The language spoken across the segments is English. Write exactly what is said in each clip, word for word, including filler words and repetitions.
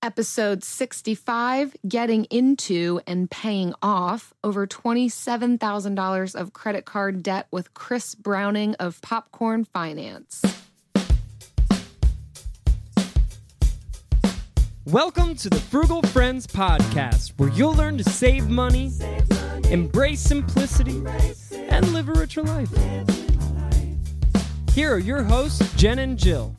episode sixty-five, getting into and paying off over twenty-seven thousand dollars of credit card debt with Chris Browning of Popcorn Finance. Welcome to the Frugal Friends Podcast, where you'll learn to save money, save money embrace simplicity, embrace and live a richer life. Here are your hosts, Jen and Jill.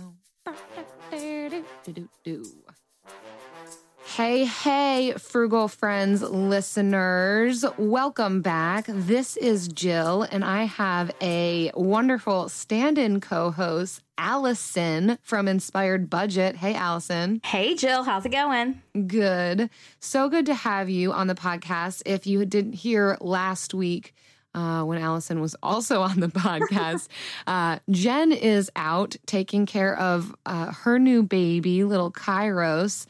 Hey, hey, Frugal Friends listeners. Welcome back. This is Jill, and I have a wonderful stand-in co-host, Allison from Inspired Budget. Hey, Allison. Hey, Jill. How's it going? Good. So good to have you on the podcast. If you didn't hear last week, Uh, when Allison was also on the podcast, uh, Jen is out taking care of uh, her new baby, little Kairos,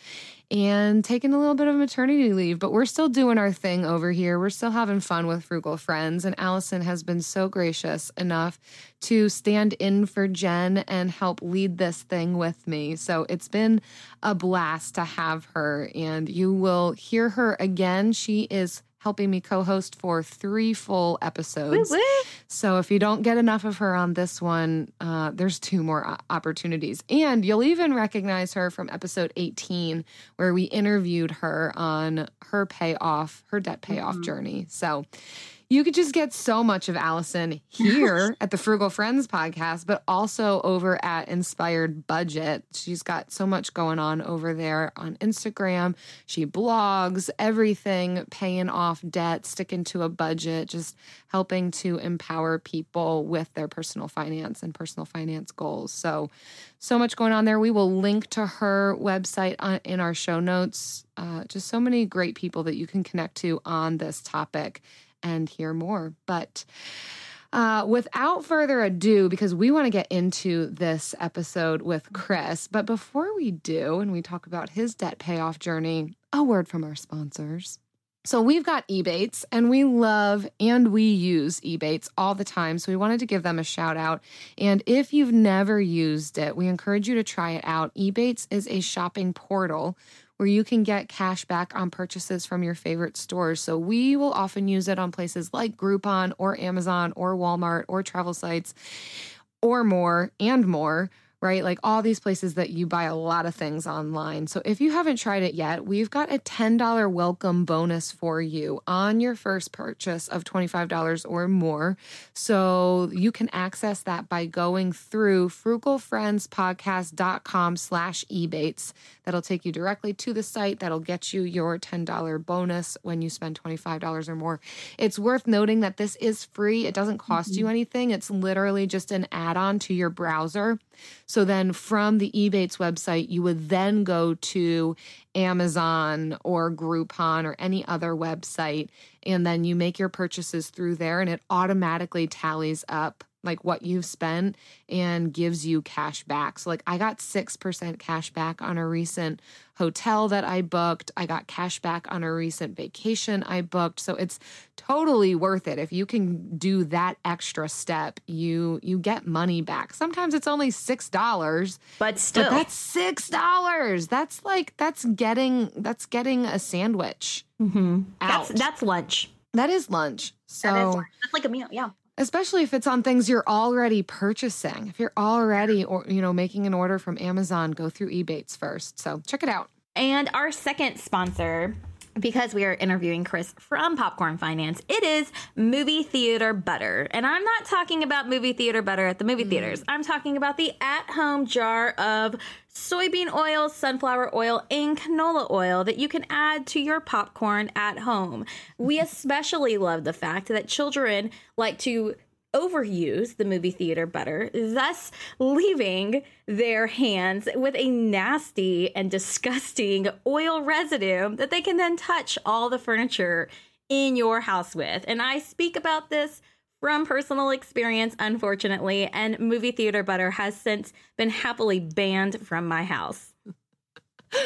and taking a little bit of maternity leave. But we're still doing our thing over here. We're still having fun with Frugal Friends. And Allison has been so gracious enough to stand in for Jen and help lead this thing with me. So it's been a blast to have her. And you will hear her again. She is helping me co-host for three full episodes. Woo woo. So if you don't get enough of her on this one, uh, there's two more opportunities. And you'll even recognize her from episode eighteen, where we interviewed her on her payoff, her debt payoff mm-hmm. journey. So you could just get so much of Allison here at the Frugal Friends podcast, but also over at Inspired Budget. She's got so much going on over there on Instagram. She blogs, everything, paying off debt, sticking to a budget, just helping to empower people with their personal finance and personal finance goals. So, so much going on there. We will link to her website on, in our show notes. Uh, just so many great people that you can connect to on this topic and hear more. But uh, without further ado, because we want to get into this episode with Chris, but before we do, and we talk about his debt payoff journey, a word from our sponsors. So we've got Ebates, and we love and we use Ebates all the time. So we wanted to give them a shout out. And if you've never used it, we encourage you to try it out. Ebates is a shopping portal where you can get cash back on purchases from your favorite stores. So we will often use it on places like Groupon or Amazon or Walmart or travel sites or more and more, right? Like all these places that you buy a lot of things online. So if you haven't tried it yet, we've got a ten dollars welcome bonus for you on your first purchase of twenty-five dollars or more. So you can access that by going through frugalfriendspodcast.com slash ebates. That'll take you directly to the site. That'll get you your ten dollars bonus when you spend twenty-five dollars or more. It's worth noting that this is free. It doesn't cost mm-hmm. you anything. It's literally just an add-on to your browser. So then from the Ebates website, you would then go to Amazon or Groupon or any other website, and then you make your purchases through there, and it automatically tallies up like what you've spent and gives you cash back. So like I got six percent cash back on a recent hotel that I booked. I got cash back on a recent vacation I booked. So it's totally worth it. If you can do that extra step, you you get money back. Sometimes it's only six dollars. But still. But that's six dollars. That's like, that's getting, that's getting a sandwich mm-hmm. out. That's, that's lunch. That is lunch. So that is lunch. That's like a meal, yeah. Especially if it's on things you're already purchasing. If you're already, or you know, making an order from Amazon, go through Ebates first. So check it out. And our second sponsor, because we are interviewing Chris from Popcorn Finance, it is Movie Theater Butter. And I'm not talking about movie theater butter at the movie mm. theaters. I'm talking about the at-home jar of soybean oil, sunflower oil, and canola oil that you can add to your popcorn at home. We especially love the fact that children like to overuse the movie theater butter, thus leaving their hands with a nasty and disgusting oil residue that they can then touch all the furniture in your house with. And I speak about this from personal experience, unfortunately, and movie theater butter has since been happily banned from my house. I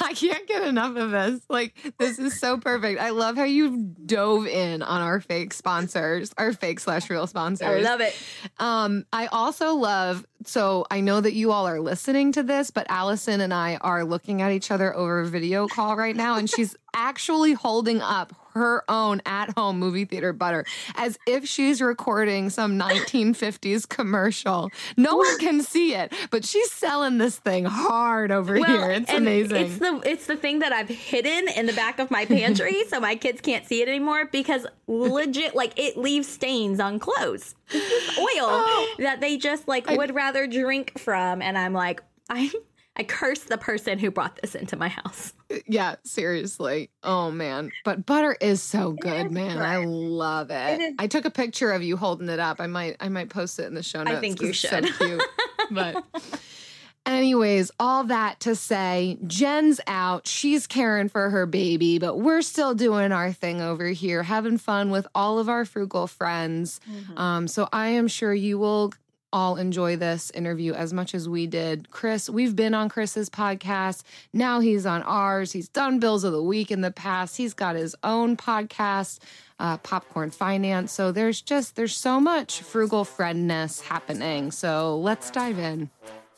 I can't get enough of this. Like, this is so perfect. I love how you dove in on our fake sponsors, our fake slash real sponsors. I love it. Um, I also love, so I know that you all are listening to this, but Allison and I are looking at each other over a video call right now, and she's actually holding up her own at-home movie theater butter as if she's recording some nineteen fifties commercial. No one can see it, but she's selling this thing hard over well, here. It's and amazing. It's the it's the thing that I've hidden in the back of my pantry so my kids can't see it anymore because legit, like, it leaves stains on clothes. This is oil oh, that they just like I, would rather drink from, and I'm like, I I curse the person who brought this into my house. Yeah, seriously. Oh, man. But butter is so good, is man. Good. I love it. it I took a picture of you holding it up. I might I might post it in the show notes. I think you should. It's so cute. But anyways, all that to say, Jen's out. She's caring for her baby, but we're still doing our thing over here, having fun with all of our frugal friends. Mm-hmm. Um, so I am sure you will all enjoy this interview as much as we did. Chris, we've been on Chris's podcast. Now he's on ours. He's done Bills of the Week in the past. He's got his own podcast, uh, Popcorn Finance. So there's just, there's so much frugal friendness happening. So let's dive in.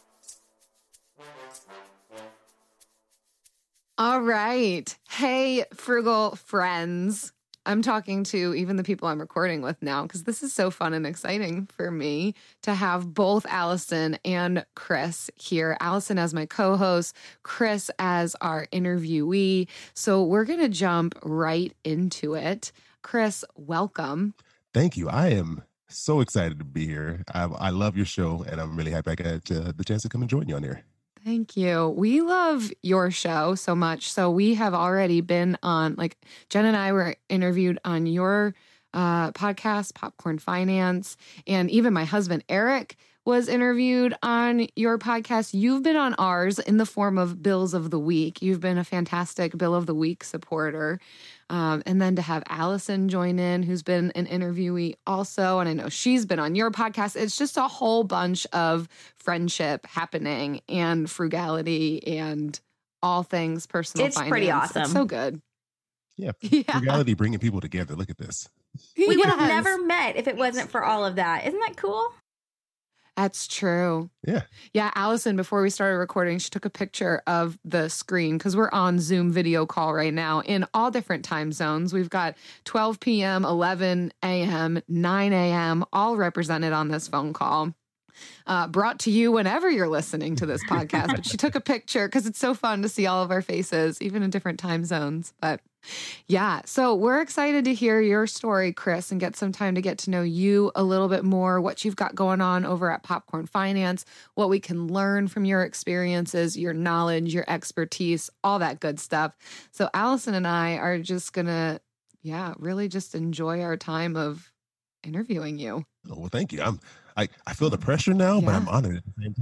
All right. Hey, frugal friends. I'm talking to even the people I'm recording with now because this is so fun and exciting for me to have both Allison and Chris here. Allison as my co-host, Chris as our interviewee. So we're going to jump right into it. Chris, welcome. Thank you. I am so excited to be here. I, I love your show, and I'm really happy I got uh, the chance to come and join you on here. Thank you. We love your show so much. So we have already been on, like, Jen and I were interviewed on your uh, podcast, Popcorn Finance, and even my husband, Eric, was interviewed on your podcast. You've been on ours in the form of Bills of the Week. You've been a fantastic Bill of the Week supporter. Um, and then to have Allison join in, who's been an interviewee also, and I know she's been on your podcast. It's just a whole bunch of friendship happening and frugality and all things personal it's finance. Pretty awesome. It's so good. Yeah, yeah. Frugality bringing people together. Look at this. We yes. would have never met if it wasn't for all of that. Isn't that cool? That's true. Yeah. Yeah. Allison, before we started recording, she took a picture of the screen because we're on Zoom video call right now in all different time zones. We've got twelve p.m., eleven a.m., nine a.m., all represented on this phone call. Uh, brought to you whenever you're listening to this podcast. But she took a picture because it's so fun to see all of our faces, even in different time zones. But yeah, so we're excited to hear your story, Chris, and get some time to get to know you a little bit more, what you've got going on over at Popcorn Finance, what we can learn from your experiences, your knowledge, your expertise, all that good stuff. So Allison and I are just going to, yeah, really just enjoy our time of interviewing you. Oh, well, thank you. I'm I, I feel the pressure now, yeah. but I'm honored at the same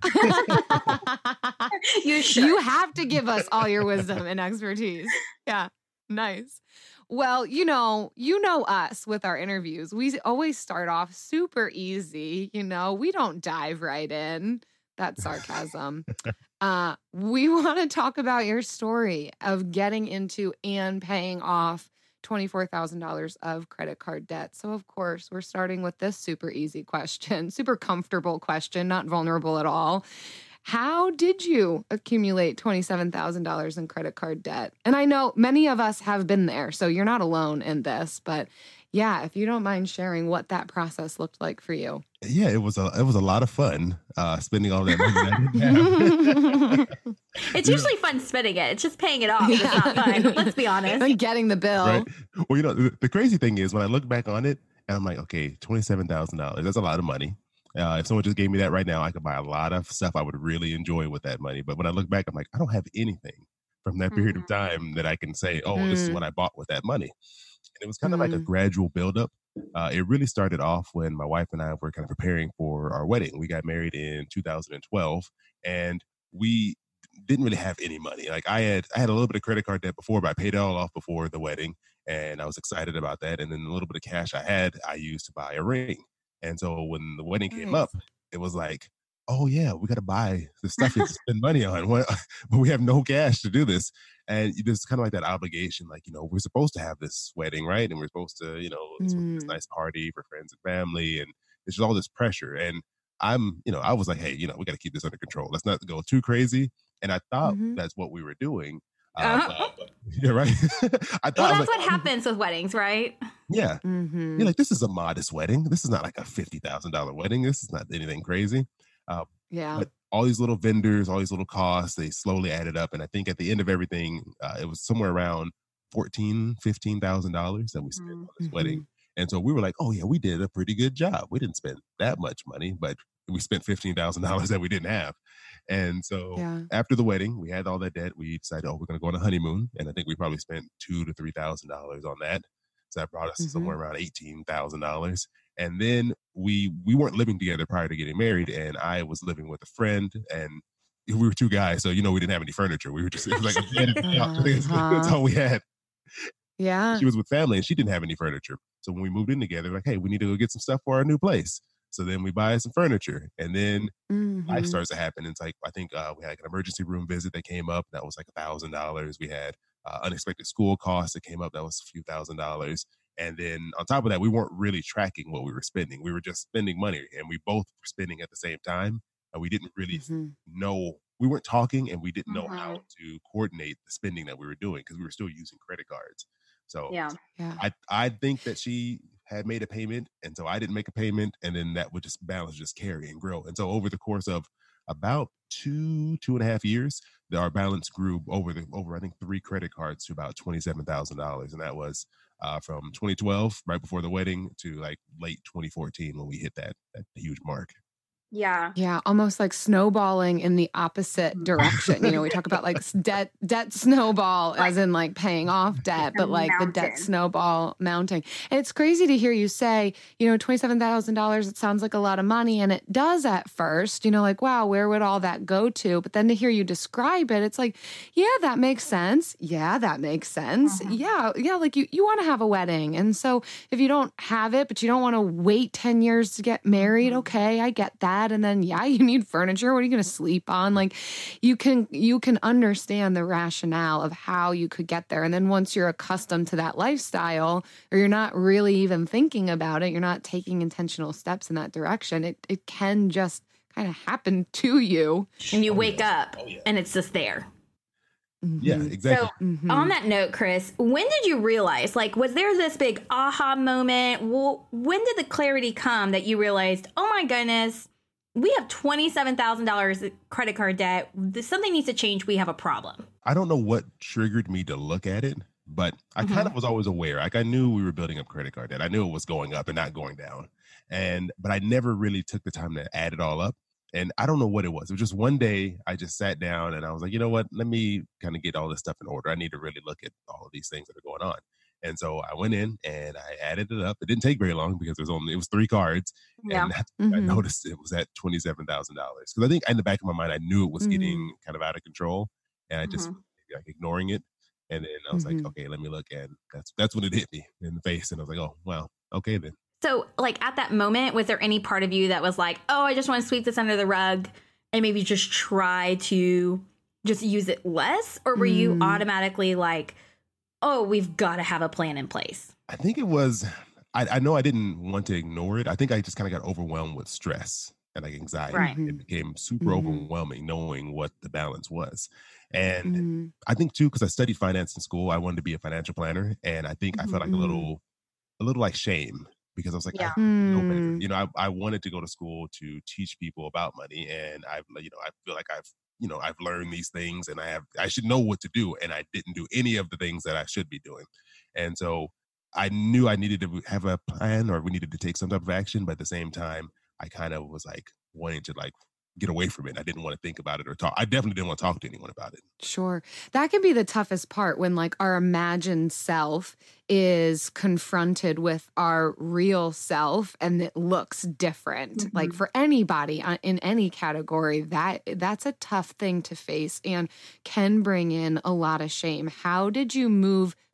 time. you should. You have to give us all your wisdom and expertise. Yeah. Nice. Well, you know, you know us with our interviews. We always start off super easy. You know, we don't dive right in. That's sarcasm. uh, we want to talk about your story of getting into and paying off twenty-four thousand dollars of credit card debt. So, of course, we're starting with this super easy question, super comfortable question, not vulnerable at all. How did you accumulate twenty-seven thousand dollars in credit card debt? And I know many of us have been there, so you're not alone in this. But yeah, if you don't mind sharing what that process looked like for you. Yeah, it was a it was a lot of fun uh, spending all that money that I didn't have. It's usually fun spending it. It's just paying it off. It's not fun. Let's be honest. And getting the bill. Right? Well, you know, the, the crazy thing is when I look back on it, and I'm like, okay, twenty-seven thousand dollars. That's a lot of money. Uh, if someone just gave me that right now, I could buy a lot of stuff I would really enjoy with that money. But when I look back, I'm like, I don't have anything from that period mm. of time that I can say, oh, mm. this is what I bought with that money. And it was kind of mm. like a gradual buildup. Uh, it really started off when my wife and I were kind of preparing for our wedding. We got married in two thousand twelve, and we didn't really have any money. Like I had, I had a little bit of credit card debt before, but I paid it all off before the wedding, and I was excited about that. And then a little bit of cash I had, I used to buy a ring. And so when the wedding came up, it was like, oh yeah, we got to buy the stuff you have to spend money on. What, but we have no cash to do this. And there's kind of like that obligation, like, you know, we're supposed to have this wedding, right? And we're supposed to, you know, it's supposed to be this Mm. nice party for friends and family. And there's just all this pressure. And I'm, you know, I was like, hey, you know, we got to keep this under control. Let's not go too crazy. And I thought Mhm. that's what we were doing. Um, Uh-huh. uh, yeah, right. I thought, Well, I was that's like, what happens with weddings, right? yeah. Mhm. You're like, this is a modest wedding. This is not like a fifty thousand dollars wedding. This is not anything crazy. Uh, Yeah. but all these little vendors, all these little costs, they slowly added up. And I think at the end of everything, uh, it was somewhere around fourteen, fifteen thousand dollars that we spent Mm. on this Mhm. wedding. And so we were like, oh yeah, we did a pretty good job. We didn't spend that much money, but we spent fifteen thousand dollars that we didn't have. And so Yeah. after the wedding, we had all that debt. We decided, oh, we're going to go on a honeymoon. And I think we probably spent two to three thousand dollars on that. So that brought us to Mhm. somewhere around eighteen thousand dollars. And then we we weren't living together prior to getting married, and I was living with a friend, and we were two guys, so you know we didn't have any furniture. We were just it was like a bed and a couch. That's Uh-huh. all we had. Yeah. She was with family, and she didn't have any furniture. So when we moved in together, like, hey, we need to go get some stuff for our new place. So then we buy some furniture, and then life Mhm. starts to happen. It's like I think uh, we had like an emergency room visit that came up. That was like a thousand dollars. We had uh, unexpected school costs that came up. That was a few thousand dollars. And then on top of that, we weren't really tracking what we were spending. We were just spending money, and we both were spending at the same time. And we didn't really Mhm. know. We weren't talking, and we didn't know Mhm. how to coordinate the spending that we were doing because we were still using credit cards. So Yeah. Yeah. I I think that she had made a payment, and so I didn't make a payment, and then that would just balance just carry and grow. And so over the course of about two two and a half years, the, our balance grew over the over I think three credit cards to about twenty seven thousand dollars, and that was uh, from twenty twelve, right before the wedding, to like late twenty fourteen when we hit that that huge mark. Yeah. Yeah, almost like snowballing in the opposite direction. You know, we talk about like s- debt debt snowball as in like paying off debt, but like the debt mountain. snowball mounting. And it's crazy to hear you say, you know, twenty-seven thousand dollars, it sounds like a lot of money. And it does at first, you know, like, wow, where would all that go to? But then to hear you describe it, it's like, yeah, that makes sense. Yeah, that makes sense. Mhm. Yeah, yeah, like you, you want to have a wedding. And so if you don't have it, but you don't want to wait ten years to get married, Mhm. okay, I get that. And then yeah, you need furniture. What are you going to sleep on? Like you can you can understand the rationale of how you could get there. And then once you're accustomed to that lifestyle, or you're not really even thinking about it, you're not taking intentional steps in that direction, it it can just kind of happen to you. And you Oh, wake yeah. up Oh, yeah. and it's just there. Yeah, Mhm. exactly. So, Mhm. on that note, Chris, when did you realize, like, was there this big aha moment? Well, when did the clarity come that you realized, oh my goodness, we have twenty-seven thousand dollars credit card debt. This- Something needs to change. We have a problem. I don't know what triggered me to look at it, but I kind Mhm. of was always aware. Like I knew we were building up credit card debt. I knew it was going up and not going down. And but I never really took the time to add it all up. And I don't know what it was. It was just one day I just sat down and I was like, you know what? Let me kind of get all this stuff in order. I need to really look at all of these things that are going on. And so I went in and I added it up. It didn't take very long because it was only it was three cards. Yeah. And that's when I Mhm. noticed it was at twenty-seven thousand dollars. Because I think in the back of my mind, I knew it was Mm. getting kind of out of control. And I just Mhm. like ignoring it. And then I was Mhm. like, okay, let me look. And that's that's when it hit me in the face. And I was like, oh, wow. Okay, then. So, like, at that moment, was there any part of you that was like, oh, I just want to sweep this under the rug and maybe just try to just use it less? Or were you Mm. automatically like, oh, we've got to have a plan in place? I think it was, I, I know I didn't want to ignore it. I think I just kind of got overwhelmed with stress and like anxiety. Right. It became super Mhm. overwhelming knowing what the balance was. And Mhm. I think too, because I studied finance in school, I wanted to be a financial planner. And I think I felt like a Mhm. little, a little like shame because I was like, Yeah. I know better. Mm. You know, I, I wanted to go to school to teach people about money. And I've, you know, I feel like I've, you know, I've learned these things and I have, I should know what to do. And I didn't do any of the things that I should be doing. And so I knew I needed to have a plan or we needed to take some type of action. But at the same time, I kind of was like wanting to like get away from it. I didn't want to think about it or talk. I definitely didn't want to talk to anyone about it. Sure. That can be the toughest part when like our imagined self is confronted with our real self and it looks different. Like Mhm. for anybody uh, in any category, that that's a tough thing to face and can bring in a lot of shame. How did you move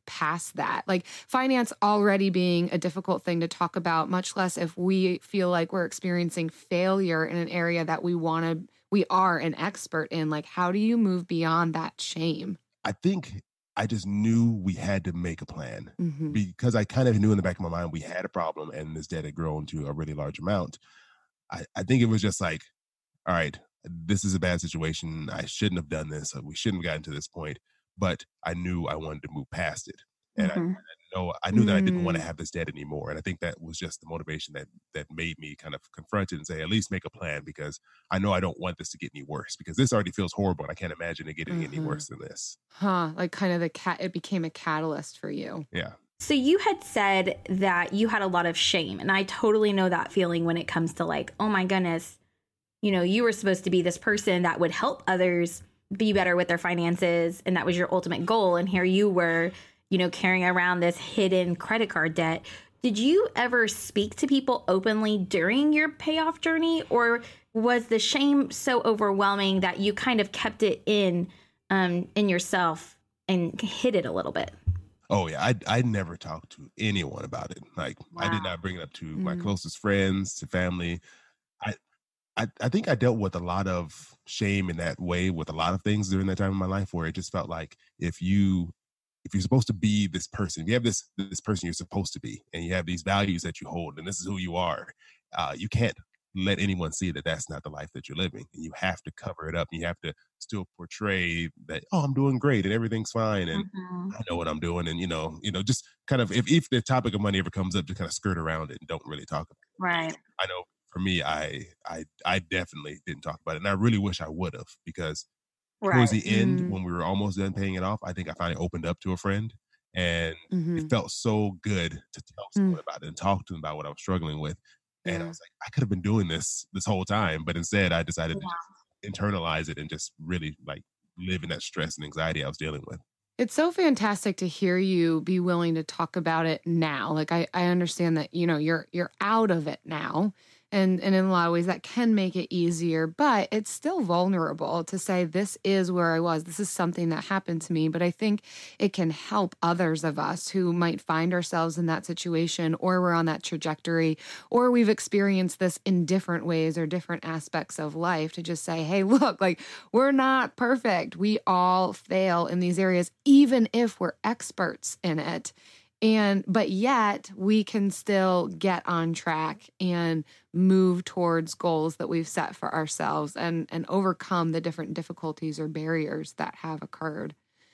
past that. Like finance already being a difficult thing to talk about, much less if we feel like we're experiencing failure in an area that we want to, we are an expert in. Like, how do you move beyond that shame? I think I just knew we had to make a plan Mm-hmm. because I kind of knew in the back of my mind we had a problem and this debt had grown to a really large amount. I, I think it was just like, all right, this is a bad situation. I shouldn't have done this. We shouldn't have gotten to this point. But I knew I wanted to move past it. And Mhm. I, I know I knew that I didn't want to Mm. have this debt anymore. And I think that was just the motivation that that made me kind of confront it and say, at least make a plan, because I know I don't want this to get any worse, because this already feels horrible and I can't imagine it getting any Mhm. worse than this. Huh. Like kind of the cat, it became a catalyst for you. Yeah. So you had said that you had a lot of shame, and I totally know that feeling when it comes to like, oh my goodness, you know, you were supposed to be this person that would help others be better with their finances, and that was your ultimate goal. And here you were, you know, carrying around this hidden credit card debt. Did you ever speak to people openly during your payoff journey, or was the shame so overwhelming that you kind of kept it in um, in yourself and hid it a little bit? Oh yeah, I I never talked to anyone about it. Like I did Wow. not bring it up to my Mm. closest friends, to family. I, I I think I dealt with a lot of shame in that way with a lot of things during that time in my life, where it just felt like if you if you're supposed to be this person, if you have this this person you're supposed to be, and you have these values that you hold, and this is who you are, uh, you can't let anyone see that that's not the life that you're living, and you have to cover it up. And you have to still portray that, oh, I'm doing great and everything's fine, and Mhm. I know what I'm doing, and you know, you know, just kind of if if the topic of money ever comes up, just kind of skirt around it and don't really talk about it. Right. I know for me, I I I definitely didn't talk about it, and I really wish I would have, because towards Right. the end, Mm. when we were almost done paying it off, I think I finally opened up to a friend, and Mhm. it felt so good to tell someone about it and talk to them about what I was struggling with. And I Yeah. was like, I could have been doing this this whole time, but instead I decided to Yeah. just internalize it and just really like live in that stress and anxiety I was dealing with. It's so fantastic to hear you be willing to talk about it now. Like I, I understand that, you know, you're you're out of it now. And and in a lot of ways that can make it easier, but it's still vulnerable to say this is where I was. This is something that happened to me. But I think it can help others of us who might find ourselves in that situation, or we're on that trajectory, or we've experienced this in different ways or different aspects of life, to just say, hey, look, like we're not perfect. We all fail in these areas, even if we're experts in it. And, but yet we can still get on track and move towards goals that we've set for ourselves, and, and overcome the different difficulties or barriers that have occurred.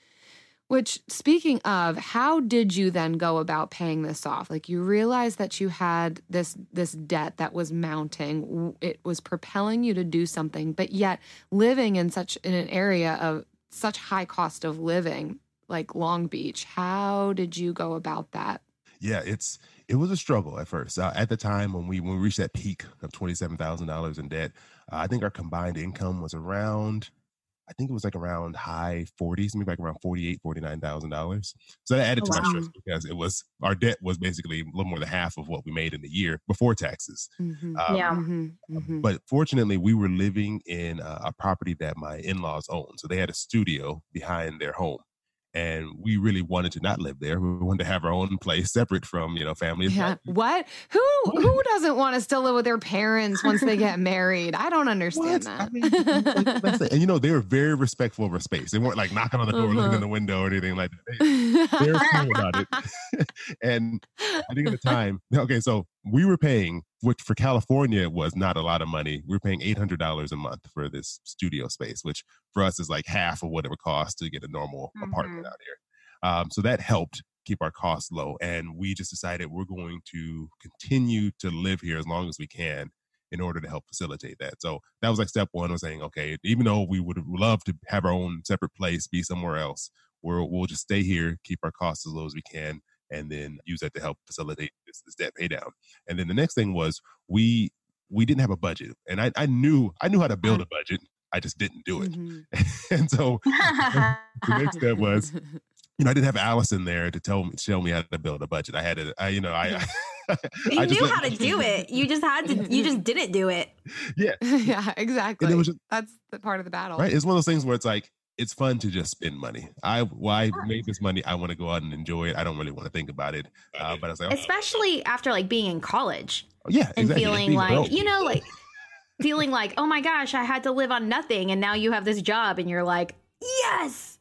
Which, speaking of, how did you then go about paying this off? Like, you realized that you had this, this debt that was mounting. It was propelling you to do something, but yet living in such, in an area of such high cost of living, like Long Beach. How did you go about that? Yeah, it's it was a struggle at first. Uh, at the time when we when we reached that peak of twenty-seven thousand dollars in debt, uh, I think our combined income was around, I think it was like around high forties, maybe like around forty-eight, forty-nine thousand dollars. So that added Oh, to my wow. stress, because it was our debt was basically a little more than half of what we made in the year before taxes. Mm-hmm. Um, Yeah. Mm-hmm. Mm-hmm. But fortunately, we were living in a, a property that my in-laws owned. So they had a studio behind their home. And we really wanted to not live there. We wanted to have our own place separate from, you know, family. Yeah. What? Who who doesn't want to still live with their parents once they get married? I don't understand What? I that. mean, like, that's it. And you know, they were very respectful of our space. They weren't like knocking on the door, Uh-huh. looking in the window, or anything like that. They, they're cool about it. And I think at the time, okay, so we were paying, which for California was not a lot of money. We were paying eight hundred dollars a month for this studio space, which for us is like half of what it would cost to get a normal Mhm. apartment out here. Um, so that helped keep our costs low. And we just decided we're going to continue to live here as long as we can in order to help facilitate that. So that was like step one, was saying, okay, even though we would love to have our own separate place, be somewhere else, we're, we'll just stay here, keep our costs as low as we can, and then use that to help facilitate this, this debt pay down. And then the next thing was we we didn't have a budget. And I, I knew I knew how to build a budget. I just didn't do it. Mhm. And so the next step was, you know, I didn't have Allison there to tell me, tell me how to build a budget. I had to, I, you know, I, You I just knew let- how to do it. You just had to. You just didn't do it. Yeah. Yeah, exactly. And it was just, That's the part of the battle. right. It's one of those things where it's like, it's fun to just spend money. I well, I made this money. I want to go out and enjoy it. I don't really want to think about it. Uh, but I was like, oh, especially after like being in college. yeah, and exactly. feeling Being like, broke. you know, like feeling like, oh my gosh, I had to live on nothing. And now you have this job and you're like, yes,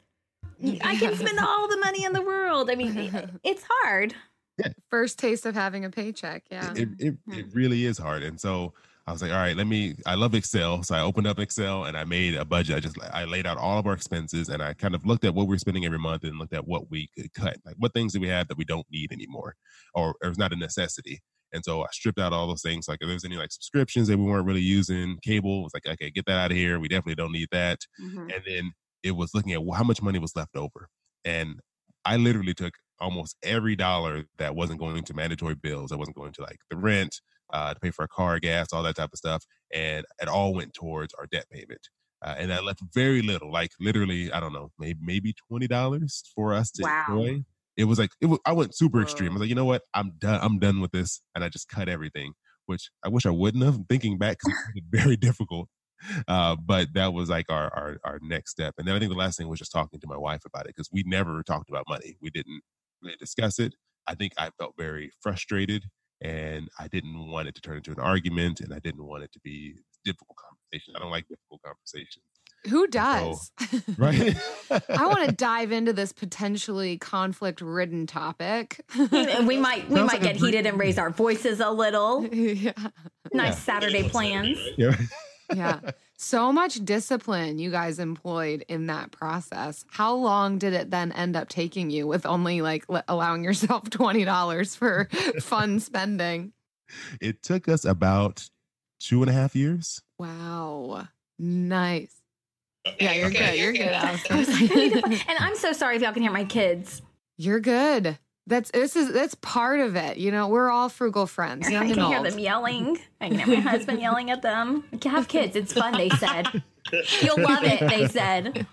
I can spend all the money in the world. I mean, it- it's hard. First taste of having a paycheck. Yeah. It, it, it really is hard. And so I was like, all right, let me, I love Excel. So I opened up Excel and I made a budget. I just, I laid out all of our expenses and I kind of looked at what we we're spending every month and looked at what we could cut. Like what things do we have that we don't need anymore or, or it's not a necessity. And so I stripped out all those things. Like if there's any like subscriptions that we weren't really using, cable, it was like, okay, get that out of here. We definitely don't need that. Mm-hmm. And then it was looking at how much money was left over. And I literally took almost every dollar that wasn't going to mandatory bills, that wasn't going to like the rent, uh, to pay for a car, gas, all that type of stuff. And it all went towards our debt payment. Uh, and I left very little, like literally, I don't know, maybe maybe twenty dollars for us to Wow. enjoy. It was like, it was, I went super Whoa. extreme. I was like, you know what? I'm done. I'm done with this. And I just cut everything, which I wish I wouldn't have. Thinking back, 'cause it was very difficult. Uh, but that was like our, our our next step. And then I think the last thing was just talking to my wife about it because we never talked about money. We didn't really discuss it. I think I felt very frustrated and I didn't want it to turn into an argument and I didn't want it to be difficult conversation. I don't like difficult conversations. Who does? Right? I want to dive into this potentially conflict-ridden topic. And we might we Sounds might like a get heated and raise our voices a little. yeah. Nice Saturday plans. Yeah. Yeah. So much discipline you guys employed in that process. How long did it then end up taking you with only like l- allowing yourself twenty dollars for fun spending? It took us about two and a half years. Wow. Nice. Yeah, you're good. You're good, I was Allison. like, I need to find- and I'm so sorry if y'all can hear my kids. You're good. That's this is that's part of it. You know, we're all frugal friends, I young can and hear old. them yelling. I can hear my husband yelling at them. You can have kids. It's fun, they said. You'll love it, they said.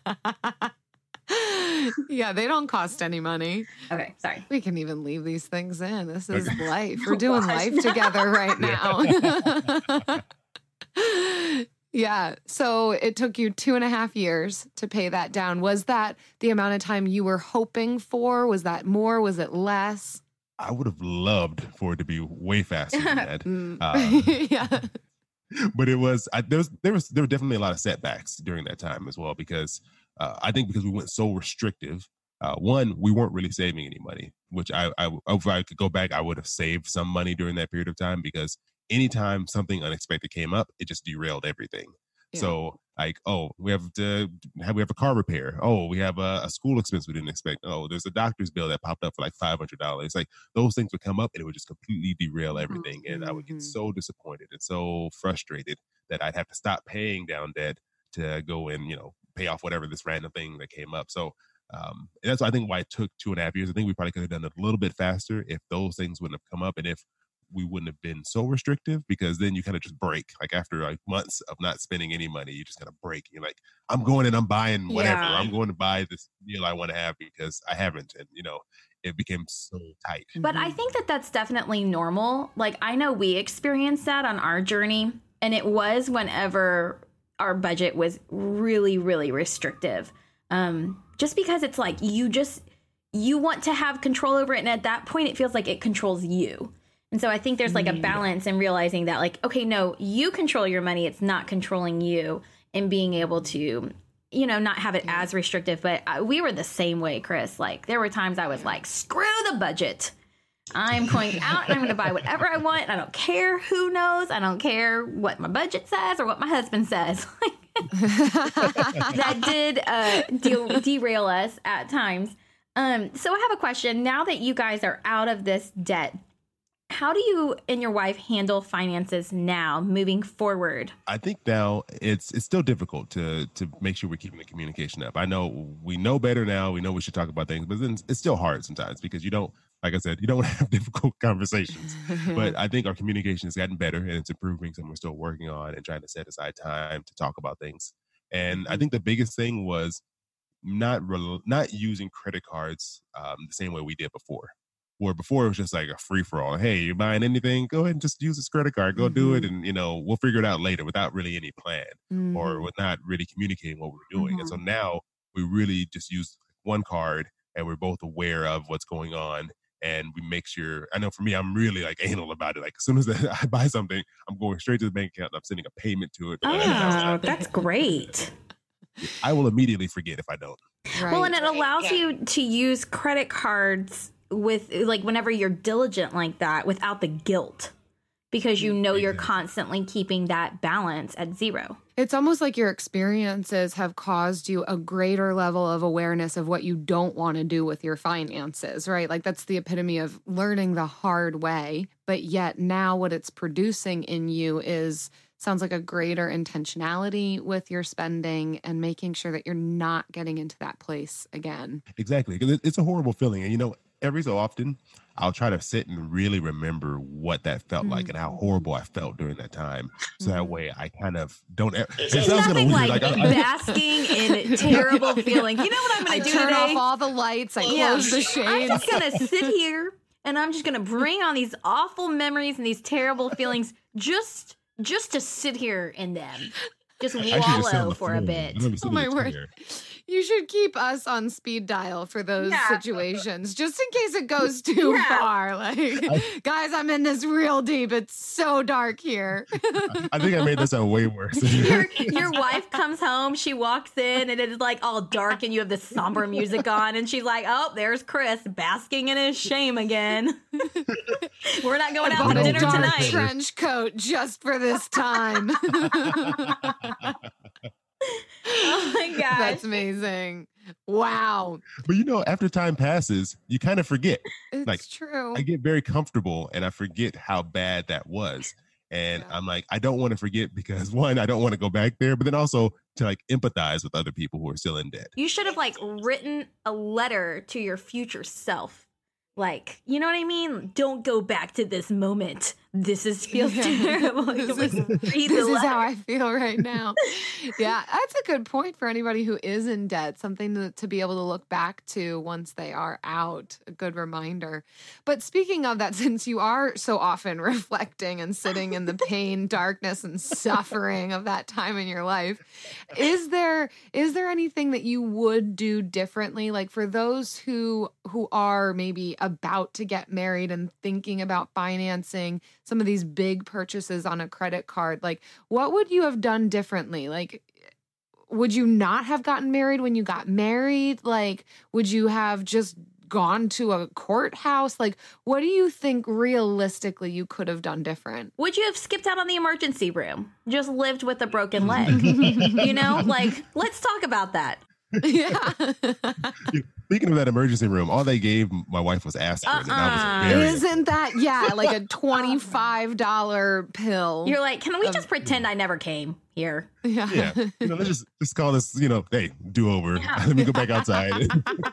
Yeah, they don't cost any money. Okay, sorry. We can even leave these things in. This is life. We're Oh, doing gosh. life together right now. Yeah. So it took you two and a half years to pay that down. Was that the amount of time you were hoping for? Was that more? Was it less? I would have loved for it to be way faster than that. Mm. Um, Yeah. but it was I, there was there was there were definitely a lot of setbacks during that time as well because uh, I think because we went so restrictive. Uh, one, we weren't really saving any money, which I, I if I could go back, I would have saved some money during that period of time because anytime something unexpected came up, it just derailed everything. Yeah. So like, oh, we have to have we have a car repair. Oh, we have a, a school expense we didn't expect. Oh, there's a doctor's bill that popped up for like five hundred dollars. Like those things would come up and it would just completely derail everything, and I would get Mhm. so disappointed and so frustrated that I'd have to stop paying down debt to go and you know pay off whatever this random thing that came up. So um, and that's I think why it took two and a half years. I think we probably could have done it a little bit faster if those things wouldn't have come up and if we wouldn't have been so restrictive because then you kind of just break like after like months of not spending any money, you just kind of break. You're like, I'm going and I'm buying whatever. Yeah. I'm going to buy this deal I want to have because I haven't. And, you know, it became so tight. But I think that that's definitely normal. Like, I know we experienced that on our journey, and it was whenever our budget was really, really restrictive. Um, just because it's like you just, you want to have control over it. And at that point, it feels like it controls you. And so I think there's like a balance in realizing that, like, okay, no, you control your money. It's not controlling you, and being able to, you know, not have it as restrictive. But I, we were the same way, Chris. Like, there were times I was like, screw the budget. I'm going out and I'm going to buy whatever I want. I don't care who knows. I don't care what my budget says or what my husband says. That did uh, de- derail us at times. Um, so I have a question. Now that you guys are out of this debt, how do you and your wife handle finances now, moving forward? I think now it's it's still difficult to to make sure we're keeping the communication up. I know we know better now. We know we should talk about things, but then it's still hard sometimes because you don't, like I said, you don't want to have difficult conversations. But I think our communication has gotten better and it's improving. Something we're still working on and trying to set aside time to talk about things. And I think the biggest thing was not rel- not using credit cards um, the same way we did before. Where before it was just like a free for all. Hey, you're buying anything? Go ahead and just use this credit card. Go mm-hmm. do it, and you know we'll figure it out later without really any plan mm-hmm. or with not really communicating what we're doing. Mm-hmm. And so now we really just use one card, and we're both aware of what's going on. And we make sure, I know for me, I'm really like anal about it. Like as soon as I buy something, I'm going straight to the bank account and I'm sending a payment to it. Oh, that's great. I will immediately forget if I don't. Right. Well, and it allows yeah. you to use credit cards with like whenever you're diligent like that without the guilt, because you know you're constantly keeping that balance at zero. It's almost like your experiences have caused you a greater level of awareness of what you don't want to do with your finances, right? Like that's the epitome of learning the hard way. But yet now what it's producing in you is sounds like a greater intentionality with your spending and making sure that you're not getting into that place again. Exactly. Because it's a horrible feeling. And, you know, every so often I'll try to sit and really remember what that felt mm-hmm. like and how horrible I felt during that time. So that way I kind of don't. It There's nothing like, like I, basking in terrible feelings. You know what I'm going to do turn today? Off all the lights. I yeah. close the shades. I'm just going to sit here and I'm just going to bring on these awful memories and these terrible feelings just just to sit here in them. Just wallow for a bit. Oh my word. Here. You should keep us on speed dial for those yeah. situations, just in case it goes too yeah. far. Like, I, guys, I'm in this real deep. It's so dark here. I, I think I made this sound way worse. your, your wife comes home, she walks in, and it is like all dark, and you have this somber music on, and she's like, "Oh, there's Chris basking in his shame again. We're not going out to dinner dark tonight." Trench coat just for this time. Oh my gosh. That's amazing. Wow. But you know, after time passes, you kind of forget. It's like, true. I get very comfortable and I forget how bad that was. And yeah. I'm like, I don't want to forget because one, I don't want to go back there, but then also to like empathize with other people who are still in debt. You should have like written a letter to your future self. Like, you know what I mean? Don't go back to this moment. This is feels yeah. terrible. This, is, this is how I feel right now. Yeah, that's a good point for anybody who is in debt. Something to, to be able to look back to once they are out. A good reminder. But speaking of that, since you are so often reflecting and sitting in the pain, darkness, and suffering of that time in your life, is there is there anything that you would do differently? Like for those who who are maybe about to get married and thinking about financing some of these big purchases on a credit card, like what would you have done differently? Like, would you not have gotten married when you got married? Like, would you have just gone to a courthouse? Like, what do you think realistically you could have done different? Would you have skipped out on the emergency room? Just lived with a broken leg? You know, like, let's talk about that. Yeah. Speaking of that emergency room, all they gave my wife was aspirin. Uh-uh. And I was very Isn't that, yeah, like a twenty-five dollars pill? You're like, can we just pretend I never came here? Yeah. Yeah. You know, let's just, just call this, you know, hey, do over. Yeah. Let me go back outside.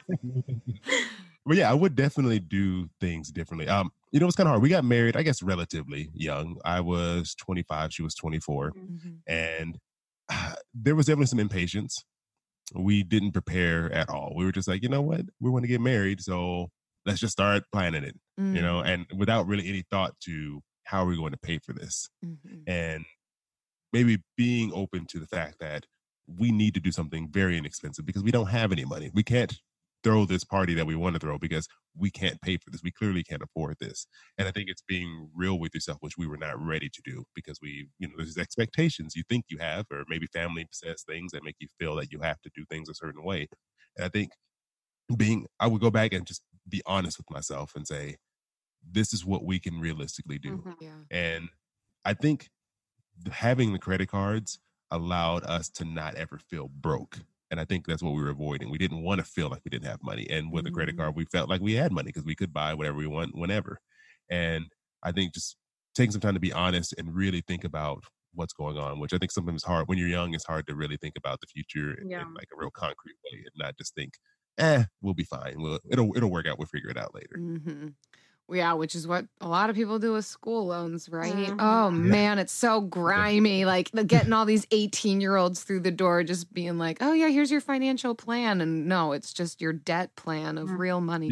But yeah, I would definitely do things differently. Um, you know, it's kind of hard. We got married, I guess, relatively young. I was twenty-five. She was twenty-four. Mm-hmm. And uh, there was definitely some impatience. We didn't prepare at all. We were just like, you know what? We want to get married, so let's just start planning it, mm-hmm. you know, and without really any thought to how are we going to pay for this? Mm-hmm. And maybe being open to the fact that we need to do something very inexpensive because we don't have any money. We can't throw this party that we want to throw because we can't pay for this. We clearly can't afford this. And I think it's being real with yourself, which we were not ready to do because we, you know, there's expectations you think you have, or maybe family says things that make you feel that you have to do things a certain way. And I think being, I would go back and just be honest with myself and say, this is what we can realistically do. Mm-hmm, yeah. And I think having the credit cards allowed us to not ever feel broke. And I think that's what we were avoiding. We didn't want to feel like we didn't have money. And with mm-hmm. a credit card, we felt like we had money because we could buy whatever we want whenever. And I think just taking some time to be honest and really think about what's going on, which I think sometimes is hard. When you're young, it's hard to really think about the future in, yeah. in like a real concrete way and not just think, eh, we'll be fine. We'll, it'll, it'll work out. We'll figure it out later. Mm-hmm. Yeah, which is what a lot of people do with school loans, right? Mm-hmm. Oh, man, it's so grimy. Like getting all these eighteen-year-olds through the door just being like, oh, yeah, here's your financial plan. And no, it's just your debt plan of real money.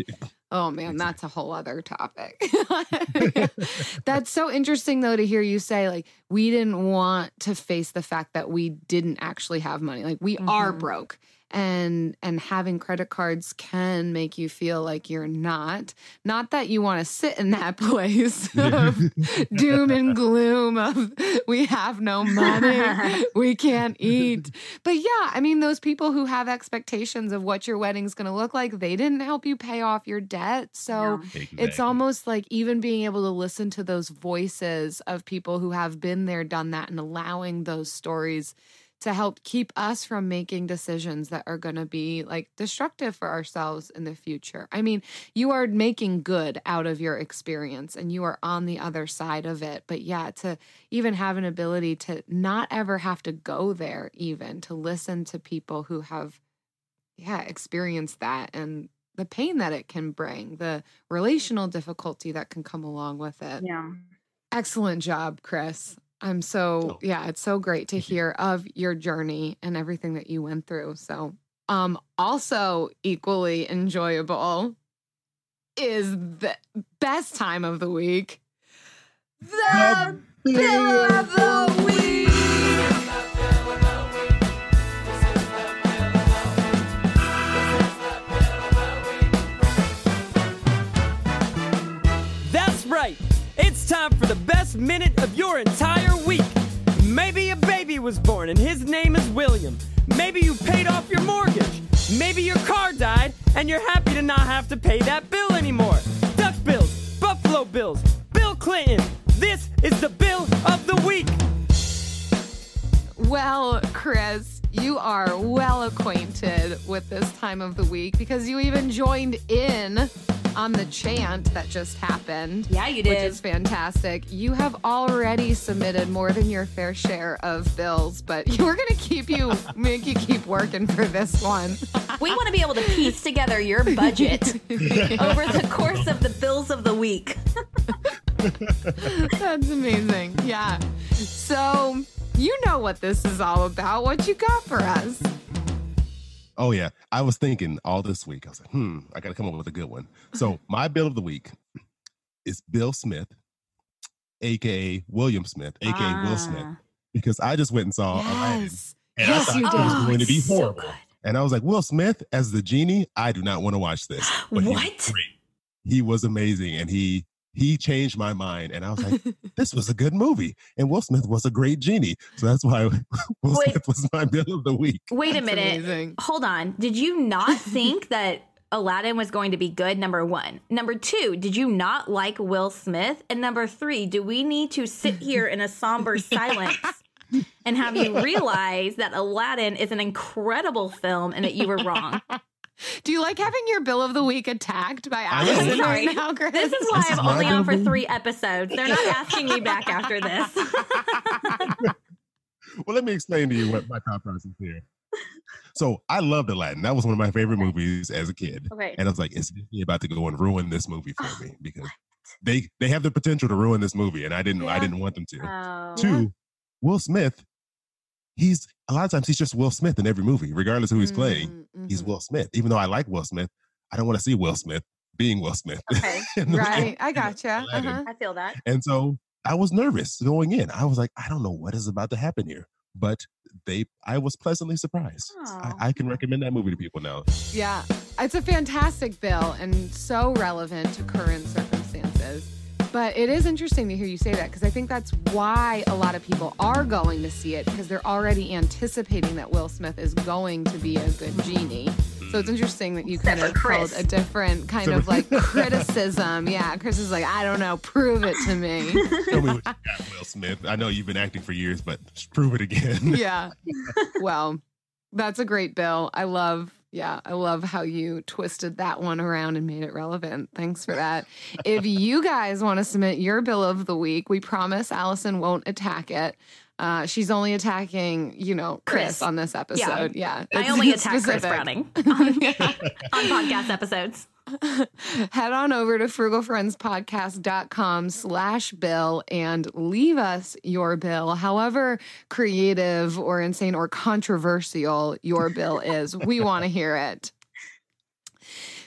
Oh man, that's a whole other topic. That's so interesting though to hear you say like we didn't want to face the fact that we didn't actually have money. Like we mm-hmm. are broke. And and having credit cards can make you feel like you're not. Not that you want to sit in that place of doom and gloom of we have no money, we can't eat. But yeah, I mean, those people who have expectations of what your wedding's going to look like, they didn't help you pay off your debt. So no. Exactly. It's almost like even being able to listen to those voices of people who have been there, done that, and allowing those stories to help keep us from making decisions that are going to be like destructive for ourselves in the future. I mean, you are making good out of your experience and you are on the other side of it. But yeah, to even have an ability to not ever have to go there, even to listen to people who have, yeah, experienced that and the pain that it can bring, the relational difficulty that can come along with it. Yeah. Excellent job, Chris. I'm so, yeah, it's so great to hear of your journey and everything that you went through. So, um, also equally enjoyable is the best time of the week, the Bill of the Week. That's right. It's time for the best minute of your entire week. Maybe a baby was born and his name is William. Maybe you paid off your mortgage. Maybe your car died and you're happy to not have to pay that bill anymore. Duck Bills, Buffalo Bills, Bill Clinton. This is the Bill of the Week. Well, Chris, you are well acquainted with this time of the week because you even joined in on the chant that just happened. Yeah, you did. Which is fantastic. You have already submitted more than your fair share of bills, but we're going to keep you, make you keep working for this one. We want to be able to piece together your budget over the course of the bills of the week. That's amazing. Yeah. So you know what this is all about. What you got for us? Oh, yeah. I was thinking all this week. I was like, hmm, I got to come up with a good one. So my bill of the week is Bill Smith, a k a. William Smith, a k a. Ah. Will Smith, because I just went and saw yes. Aladdin. And yes, I thought you it did. was going to be horrible. So and I was like, Will Smith as the genie? I do not want to watch this. But what? He was great. He was amazing. And he he changed my mind. And I was like, this was a good movie. And Will Smith was a great genie. So that's why Will Wait. Smith was my bill of the week. Wait a That's minute. amazing. Hold on. Did you not think that Aladdin was going to be good? Number one. Number two, did you not like Will Smith? And number three, do we need to sit here in a somber silence and have you realize that Aladdin is an incredible film and that you were wrong? Do you like having your bill of the week attacked by I Allison know. right now, Chris? This is why This is I'm my only on for bill. three episodes. They're not asking me back after this. Well, let me explain to you what my thought process here. So I loved Aladdin. That was one of my favorite movies as a kid. Okay. And I was like, is Disney about to go and ruin this movie for me? Because they they have the potential to ruin this movie, and I didn't I Yeah. didn't want them to. Oh. Two, Will Smith, he's a lot of times he's just Will Smith in every movie, regardless of who he's playing. Mm-hmm. He's Will Smith. Even though I like Will Smith, I don't want to see Will Smith being Will Smith. Okay. in the- Right. I gotcha. Aladdin. Uh-huh. I feel that. And so I was nervous going in. I was like, I don't know what is about to happen here. But they, I was pleasantly surprised. I, Oh. I can recommend that movie to people now. Yeah. It's a fantastic bill and so relevant to current circumstances. But it is interesting to hear you say that because I think that's why a lot of people are going to see it because they're already anticipating that Will Smith is going to be a good genie. So it's interesting that you Except kind of for Chris. held a different kind So- of like criticism. Yeah, Chris is like, I don't know, prove it to me. Tell me what you got, Will Smith. I know you've been acting for years, but just prove it again. Yeah. Well, that's a great bill. I love, yeah, I love how you twisted that one around and made it relevant. Thanks for that. If you guys want to submit your bill of the week, we promise Allison won't attack it. Uh, she's only attacking, you know, Chris, Chris. on this episode. Yeah. I It's only attack Chris specific. Browning on, on podcast episodes. Head on over to frugalfriendspodcast.com slash bill and leave us your bill, however creative or insane or controversial your bill is. We want to hear it.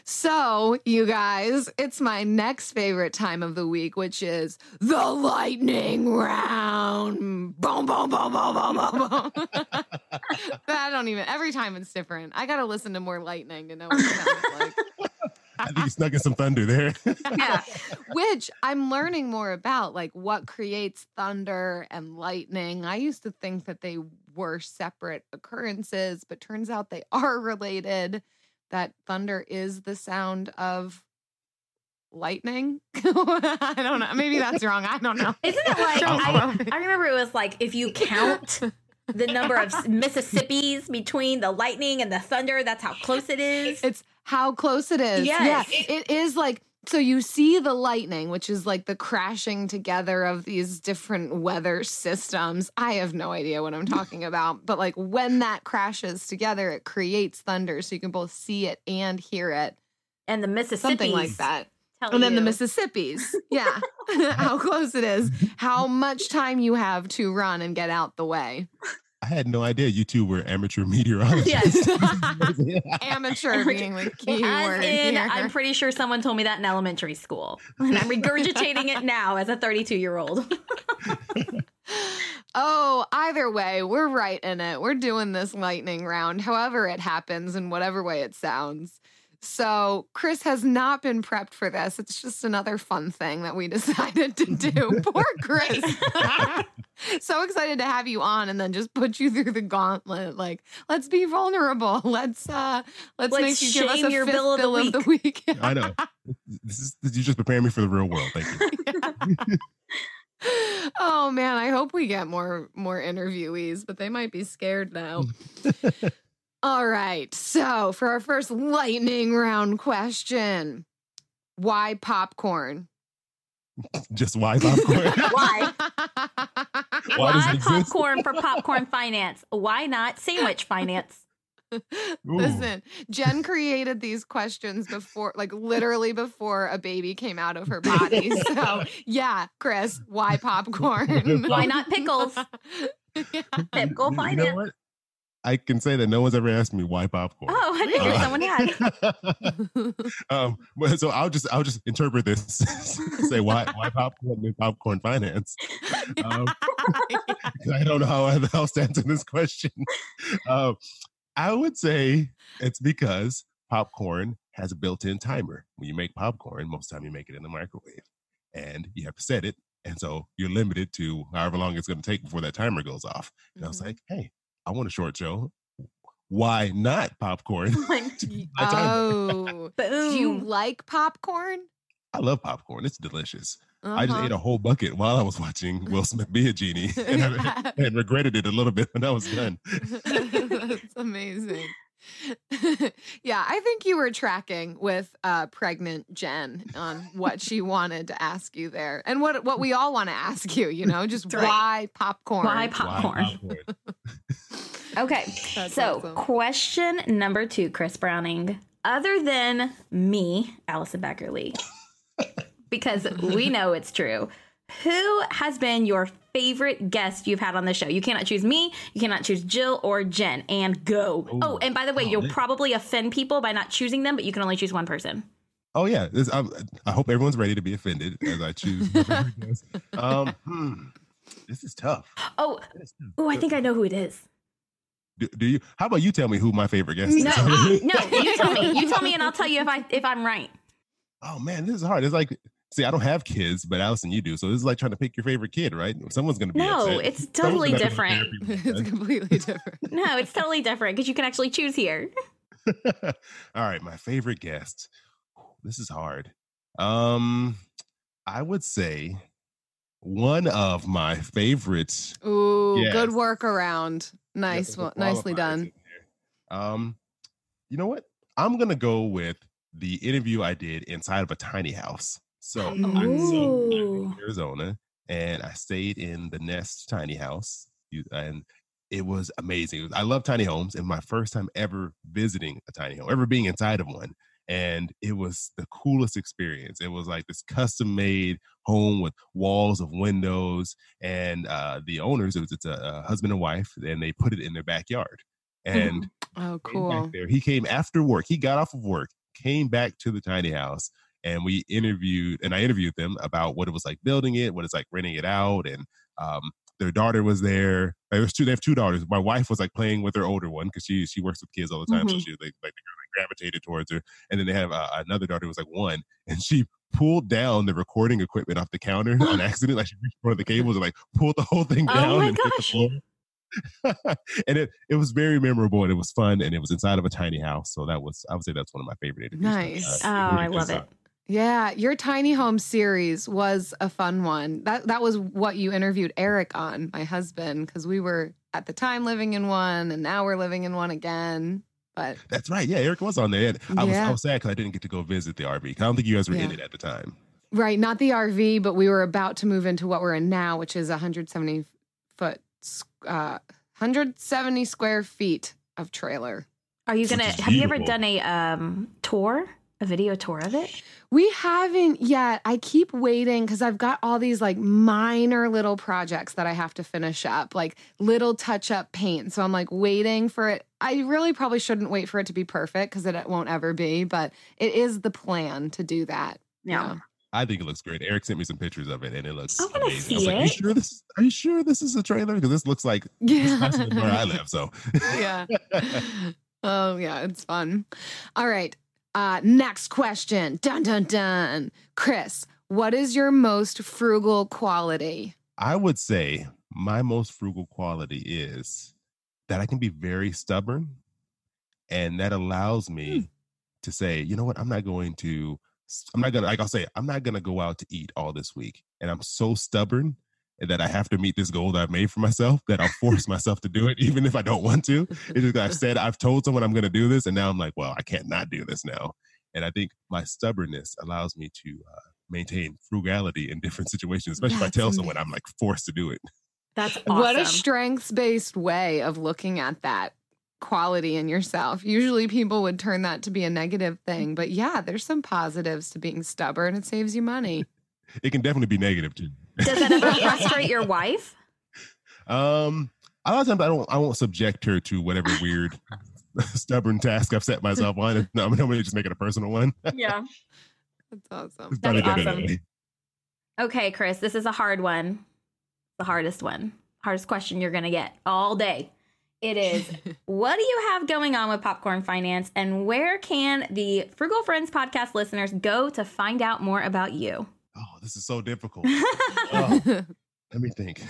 So, you guys, it's my next favorite time of the week, which is the lightning round. Boom, boom, boom, boom, boom, boom, boom. I don't even, every time it's different. I got to listen to more lightning to know what it sounds like. I think you snuck in some thunder there. Yeah. Which I'm learning more about, like what creates thunder and lightning. I used to think that they were separate occurrences, but turns out they are related. That thunder is the sound of lightning. I don't know. Maybe that's wrong. I don't know. Isn't it like, I, I remember it was like, if you count the number of Mississippis between the lightning and the thunder, that's how close it is. It's how close it is. Yes. Yeah. It is like, so you see the lightning, which is like the crashing together of these different weather systems. I have no idea what I'm talking about, but like when that crashes together, it creates thunder. So you can both see it and hear it. And the Mississippis. Something like that. Tell And then you. the Mississippis. Yeah. How close it is. How much time you have to run and get out the way. I had no idea you two were amateur meteorologists. Yes. Amateur being the key As word in, here. I'm pretty sure someone told me that in elementary school. And I'm regurgitating it now as a thirty-two-year-old. Oh, either way, we're right in it. We're doing this lightning round, however it happens and whatever way it sounds. So Chris has not been prepped for this. It's just another fun thing that we decided to do. Poor Chris. So excited to have you on and then just put you through the gauntlet. Like, let's be vulnerable. Let's uh let's, Let's make you give us shame a your fifth bill of the bill of the week. I know. This is you just preparing me for the real world. Thank you. Oh man, I hope we get more more interviewees, but they might be scared now. All right. So, for our first lightning round question, why popcorn? Just why popcorn? Why? Why Why does it exist? popcorn for popcorn finance? Why not sandwich finance? Ooh. Listen, Jen created these questions before, like literally before a baby came out of her body. So, yeah, Chris, why popcorn? Why not pickles? Yeah. Typical You know finance. what? I can say that no one's ever asked me why popcorn. Oh, I didn't know someone had. um, but so I'll just I'll just interpret this. Say why why popcorn and popcorn finance. Um, I don't know how else to answer this question. Um, I would say it's because popcorn has a built-in timer. When you make popcorn, most of the time you make it in the microwave, and you have to set it, and so you're limited to however long it's going to take before that timer goes off. And I was Mhm. like, hey, I want a short show. Why not popcorn? My timer. Oh, do you Boom. like popcorn? I love popcorn. It's delicious. I just Uh-huh. ate a whole bucket while I was watching Will Smith be a genie, and I and regretted it a little bit when I was done. That's amazing. Yeah, I think you were tracking with uh, pregnant Jen on what she wanted to ask you there, and what what we all want to ask you. You know, just That's right. why popcorn? Why Why popcorn? popcorn? Okay, That's so awesome. question number two, Chris Browning. Other than me, Allison Beckerly, because we know it's true, who has been your favorite guest you've had on the show? You cannot choose me, you cannot choose Jill or Jen, and go. Ooh. Oh, and by the way, Oh, you'll man. probably offend people by not choosing them, but you can only choose one person. Oh yeah, this, I, I hope everyone's ready to be offended as I choose. my favorite guest. um, hmm, this is tough. Oh, This is oh, I tough. think I know who it is. Do, do you? How about you tell me who my favorite guest No, is? uh, no, you tell me. You tell me, and I'll tell you if I if I'm right. Oh man, this is hard. It's like, see, I don't have kids, but Allison, you do. So this is like trying to pick your favorite kid, right? Someone's going to be No, upset. it's Someone's totally gonna have different. therapy with It's completely different. No, it's totally different because you can actually choose here. that. All right, my favorite guest. This is hard. Um, I would say one of my favorites. Ooh, Yes. good workaround. Nice, Yes, one, the nicely qualifiers done. in there. Um, you know what? I'm gonna go with the interview I did inside of a tiny house. So I'm, so, I'm Ooh. in Arizona, and I stayed in the Nest tiny house, You- and it was amazing. It was- I love tiny homes, and my first time ever visiting a tiny home, ever being inside of one. And it was the coolest experience. It was like this custom made home with walls of windows, and uh, the owners, it was it's a, a husband and wife, and they put it in their backyard. And Oh, came cool. back there, he came after work. He got off of work, came back to the tiny house and we interviewed, and I interviewed them about what it was like building it, what it's like renting it out. And um, their daughter was there. There was two, they have two daughters. My wife was like playing with their older one because she she works with kids all the time. Mm-hmm. So she like, like, like gravitated towards her. And then they have uh, another daughter who was like one, and she pulled down the recording equipment off the counter on accident. Like she reached for the cables and like pulled the whole thing down. Oh my and hit gosh. the floor. And it, it was very memorable, and it was fun, and it was inside of a tiny house. So that was, I would say that's one of my favorite interviews. Nice. Uh, oh, I love it. Yeah, your tiny home series was a fun one. That that was what you interviewed Eric on, my husband, because we were at the time living in one, and now we're living in one again. But that's right. Yeah, Eric was on there. And I was yeah. I was sad because I didn't get to go visit the R V. I don't think you guys were yeah. in it at the time. Right, not the R V, but we were about to move into what we're in now, which is a one hundred seventy foot, uh, one hundred seventy square feet of trailer. Are you gonna? Have you ever done a um, tour, a video tour of it? We haven't yet. I keep waiting because I've got all these like minor little projects that I have to finish up, like little touch up paint. So I'm like waiting for it. I really probably shouldn't wait for it to be perfect because it won't ever be, but it is the plan to do that. Yeah. yeah. I think it looks great. Eric sent me some pictures of it, and it looks I wanna amazing. see I was like, it. "Are you sure this? Are you sure this is a trailer? Because this looks like yeah. this is where I live." So yeah. Oh yeah, it's fun. All right. Uh, next question. Dun dun dun. Chris, what is your most frugal quality? I would say my most frugal quality is that I can be very stubborn, and that allows me hmm. to say, you know what, I'm not going to. I'm not gonna, like I'll say, I'm not gonna go out to eat all this week. And I'm so stubborn that I have to meet this goal that I've made for myself that I'll force myself to do it, even if I don't want to. It's just I've said, I've told someone I'm gonna do this, and now I'm like, well, I can't not do this now. And I think my stubbornness allows me to uh, maintain frugality in different situations, especially That's if I tell amazing. someone I'm like forced to do it. That's awesome. What a strengths-based way of looking at that quality in yourself. Usually people would turn that to be a negative thing, but yeah, there's some positives to being stubborn. It saves you money. It can definitely be negative too. Does that ever frustrate your wife? Um, a lot of times I don't. I won't subject her to whatever weird, stubborn task I've set myself on. No, I'm going to just make it a personal one. Yeah, that's awesome. That's awesome. Okay, Chris, this is a hard one. The hardest one. Hardest question you're going to get all day. It is, what do you have going on with Popcorn Finance, and where can the Frugal Friends podcast listeners go to find out more about you? Oh, this is so difficult. oh, let me think.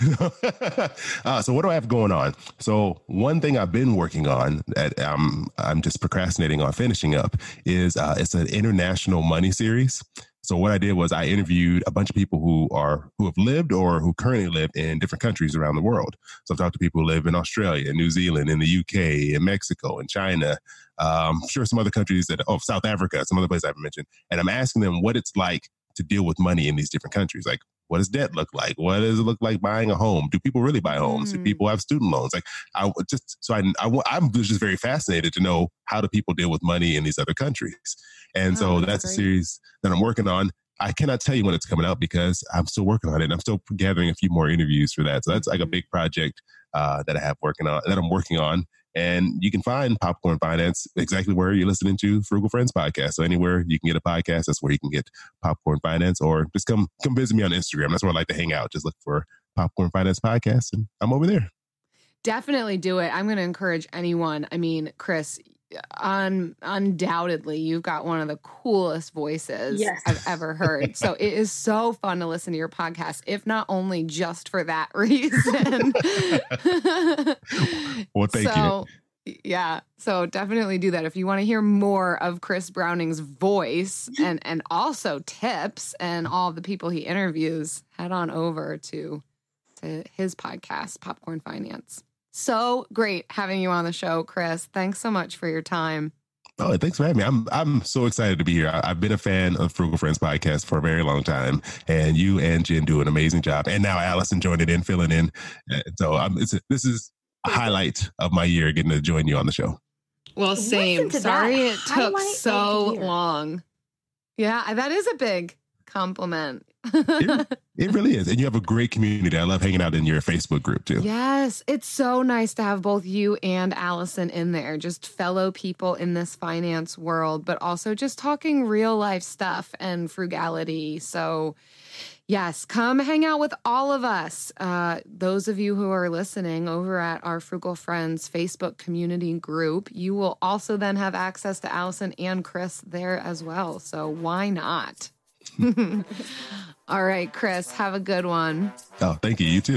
uh, so what do I have going on? So one thing I've been working on that um, I'm just procrastinating on finishing up is uh, it's an international money series. So what I did was I interviewed a bunch of people who are who have lived or who currently live in different countries around the world. So I've talked to people who live in Australia, New Zealand, in the U K, in Mexico, in China. Um, I'm sure some other countries that oh South Africa, some other places I haven't mentioned. And I'm asking them what it's like to deal with money in these different countries. Like, what does debt look like? What does it look like buying a home? Do people really buy homes? Mm. Do people have student loans? Like, I just so I, I I'm just very fascinated to know how do people deal with money in these other countries. And oh, so that's, that's a series that I'm working on. I cannot tell you when it's coming out because I'm still working on it, and I'm still gathering a few more interviews for that. So that's like a big project uh, that I have working on that I'm working on. And you can find Popcorn Finance exactly where you're listening to Frugal Friends podcast. So anywhere you can get a podcast, that's where you can get Popcorn Finance, or just come come visit me on Instagram. That's where I like to hang out. Just look for Popcorn Finance podcast, and I'm over there. Definitely do it. I'm going to encourage anyone. I mean, Chris, un, undoubtedly, you've got one of the coolest voices yes. I've ever heard. So it is so fun to listen to your podcast, if not only just for that reason. Well, thank so, you. Yeah. So definitely do that. If you want to hear more of Chris Browning's voice and, and also tips and all the people he interviews, head on over to, to his podcast, Popcorn Finance. So great having you on the show, Chris. Thanks so much for your time. Oh, thanks for having me. I'm I'm so excited to be here. I, I've been a fan of Frugal Friends podcast for a very long time, and you and Jen do an amazing job. And now Allison joining in, filling in. So I'm, it's a, this is a highlight of my year getting to join you on the show. Well, same. Sorry it took so long. Yeah, that is a big compliment. it, it really is. And you have a great community. I love hanging out in your Facebook group too. Yes. It's so nice to have both you and Allison in there, just fellow people in this finance world, but also just talking real life stuff and frugality. So yes, come hang out with all of us. Uh, those of you who are listening over at our Frugal Friends Facebook community group, you will also then have access to Allison and Chris there as well. So why not? All right, Chris, have a good one. Oh, thank you. You too.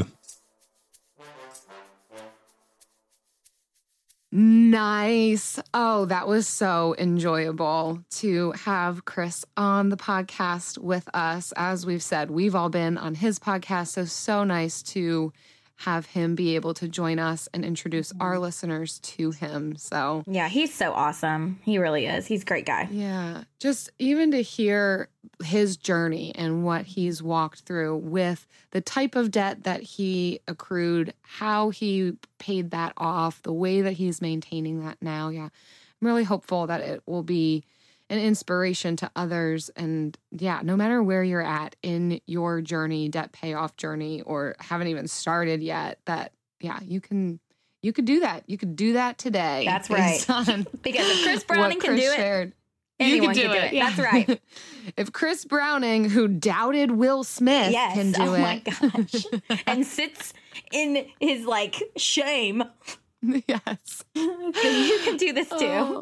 Nice. Oh, that was so enjoyable to have Chris on the podcast with us. As we've said, we've all been on his podcast, so so nice to have him be able to join us and introduce our listeners to him. So yeah, he's so awesome. He really is. He's a great guy. Yeah, just even to hear his journey and what he's walked through with the type of debt that he accrued, how he paid that off, the way that he's maintaining that now. Yeah, I'm really hopeful that it will be an inspiration to others. And yeah, no matter where you're at in your journey, debt payoff journey, or haven't even started yet, that yeah, you can you could do that. You could do that today. That's right. Because if Chris Browning can Chris do shared, it, anyone you can do, can it. do it. That's right. If Chris Browning, who doubted Will Smith, yes. can do oh it. Oh my gosh. And sits in his like shame. Yes. Then you can do this too. Oh.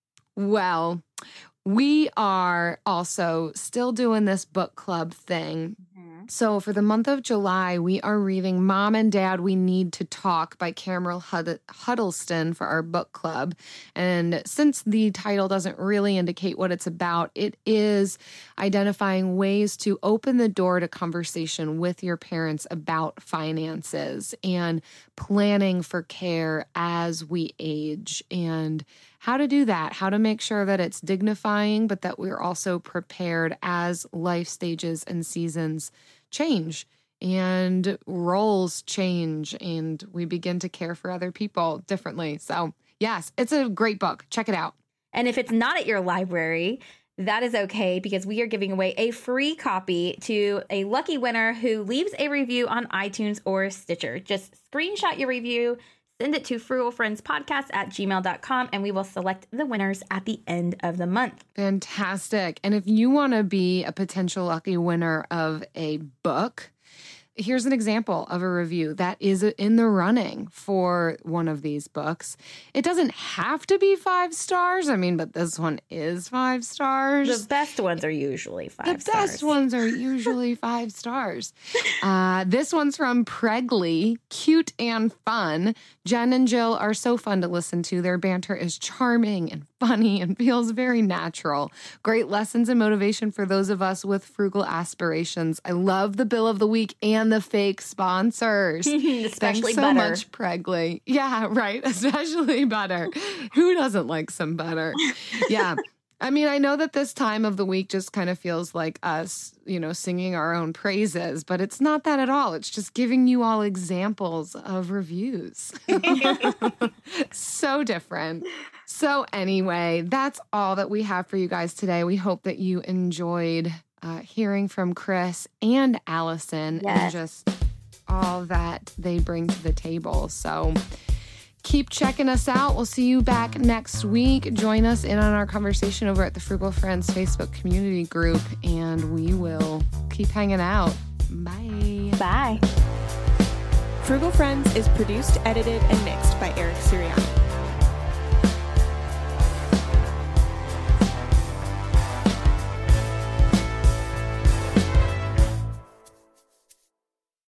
Well, we are also still doing this book club thing. Mm-hmm. So for the month of July, we are reading Mom and Dad, We Need to Talk by Cameron Hud- Huddleston for our book club. And since the title doesn't really indicate what it's about, it is identifying ways to open the door to conversation with your parents about finances and planning for care as we age, and how to do that, how to make sure that it's dignifying, but that we're also prepared as life stages and seasons change and roles change and we begin to care for other people differently. So yes, it's a great book. Check it out. And if it's not at your library, that is okay, because we are giving away a free copy to a lucky winner who leaves a review on iTunes or Stitcher. Just screenshot your review, send it to frugalfriendspodcast at gmail dot com, and we will select the winners at the end of the month. Fantastic. And if you want to be a potential lucky winner of a book, here's an example of a review that is in the running for one of these books. It doesn't have to be five stars. I mean, but this one is five stars. The best ones are usually five the stars. The best ones are usually five stars. Uh, this one's from Pregly, cute and fun. Jen and Jill are so fun to listen to. Their banter is charming and funny and feels very natural. Great lessons and motivation for those of us with frugal aspirations. I love the bill of the week and the fake sponsors. Especially Thanks so butter. much, Pregly. Yeah, right. Especially butter. Who doesn't like some butter? Yeah. I mean, I know that this time of the week just kind of feels like us, you know, singing our own praises, but it's not that at all. It's just giving you all examples of reviews. So different. So anyway, that's all that we have for you guys today. We hope that you enjoyed uh, hearing from Chris and Allison yes. and just all that they bring to the table. So keep checking us out. We'll see you back next week. Join us in on our conversation over at the Frugal Friends Facebook community group, and we will keep hanging out. Bye. Bye. Frugal Friends is produced, edited, and mixed by Eric Siriano.